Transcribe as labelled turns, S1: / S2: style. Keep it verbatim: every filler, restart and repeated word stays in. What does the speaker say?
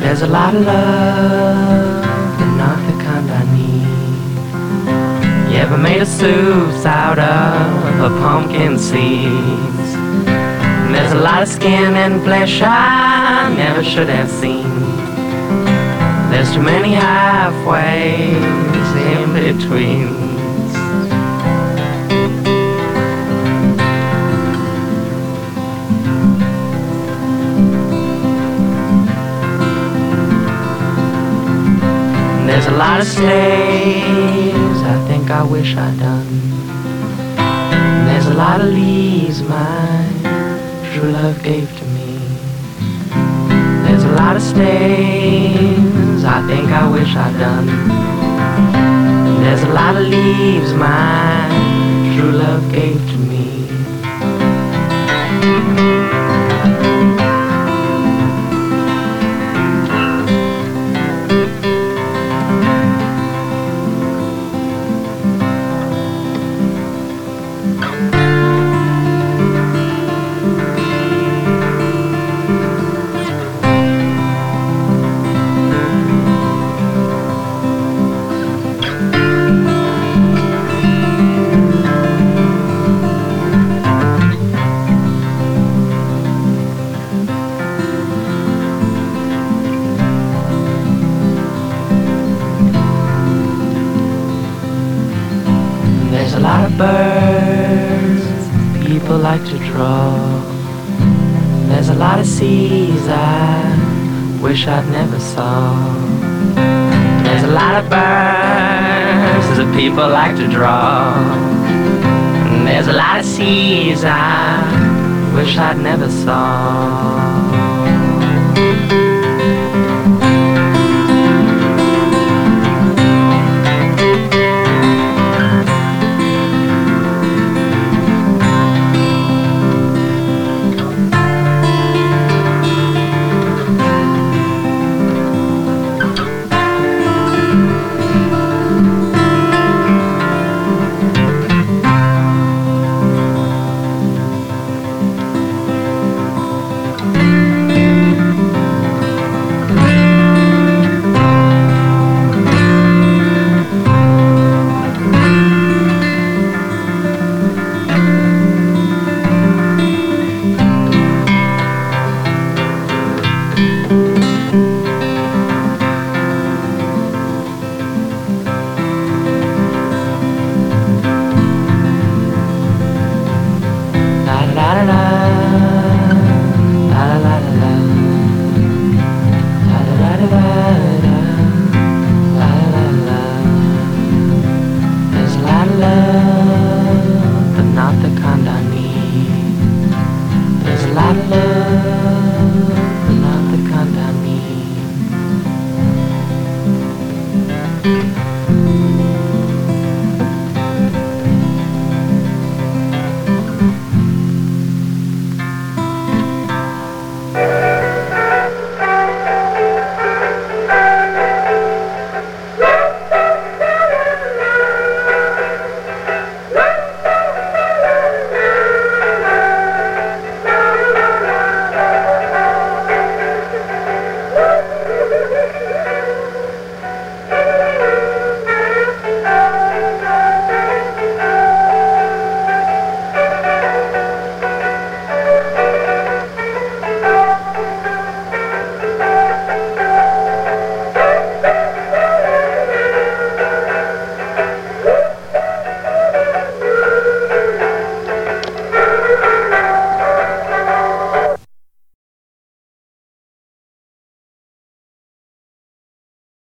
S1: There's a lot of love, but not the kind I need. You ever made a soup out of a pumpkin seeds? And there's a lot of skin and flesh I never should have seen. There's too many halfways in between. There's a lot of slaves I think I wish I'd done. And there's a lot of leaves my true love gave to me. There's a lot of stains I think I wish I'd done. And there's a lot of leaves my true love gave to me. There's a lot of birds people like to draw. There's a lot of seas I wish I'd never saw. There's a lot of birds that people like to draw. And there's a lot of seas I wish I'd never saw. There's a lot of love, but not the kind I need. There's a lot of love.